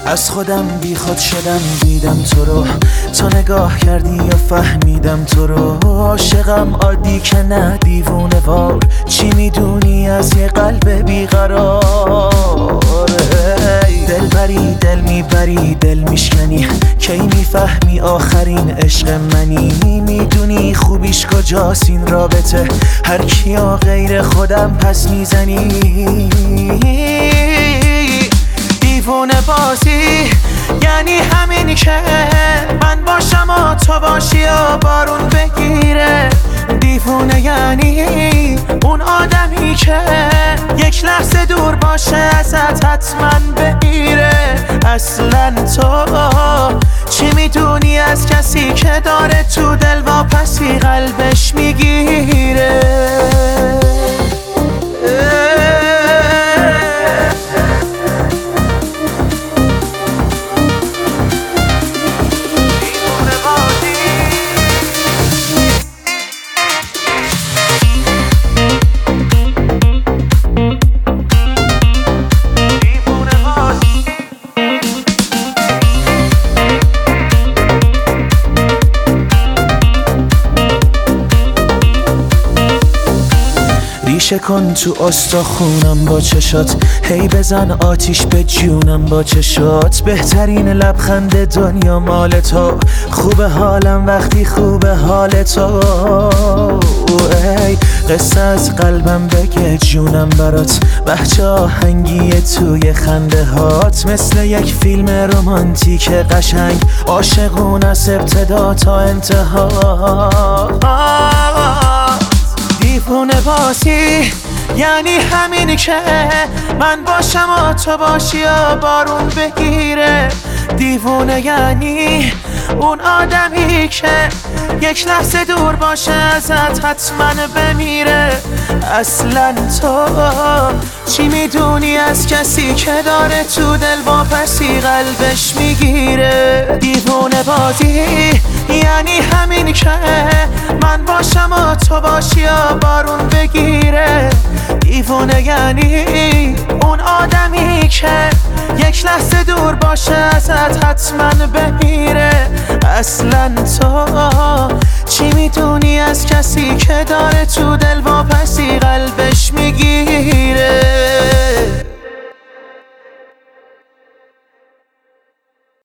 از خودم بی خود شدم، دیدم تو رو، تو نگاه کردی یا فهمیدم تو رو. عاشقم عادی که نه دیوونه وار، چی میدونی از یه قلب بیقرار؟ دل بری دل میبری دل میشکنی، کی میفهمی آخرین عشق منی؟ میدونی خوبیش کجاست این رابطه، هر کیا غیر خودم پس میزنی. دیوونه بازی یعنی همینی که من باشم و تو باشی و بارون بگیره. دیوونه یعنی اون آدمی که یک لحظه دور باشه ازت حتما بمیره. اصلا تو چی میدونی از کسی که داره تو دل واپسی قلبش میگیره؟ ریشه کن تو استخونم با چشات، هی بزن آتیش به جونم با چشات. بهترین لبخند دنیا مال تو، خوب حالم وقتی خوب حال تو. ای قصه از قلبم بگه جونم برات، بچه آهنگی توی خنده هات. مثل یک فیلم رمانتیک قشنگ، عاشقون از ابتدا تا انتها. دیوونه بازی یعنی همینی که من باشم و تو باشی و بارون بگیره. دیوونه یعنی اون آدمی که یک لحظه دور باشه ازت حتما بمیره. اصلا تو چی میدونی از کسی که داره تو دل واپسی قلبش میگیره؟ دیوونه بازی یعنی همین که من باشم و تو باشی و بارون بگیره. دیوونه یعنی اون آدمی که یک لحظه دور باشه ازت حتما بمیره. اصلا تو چی میدونی از کسی که داره تو دل واپسی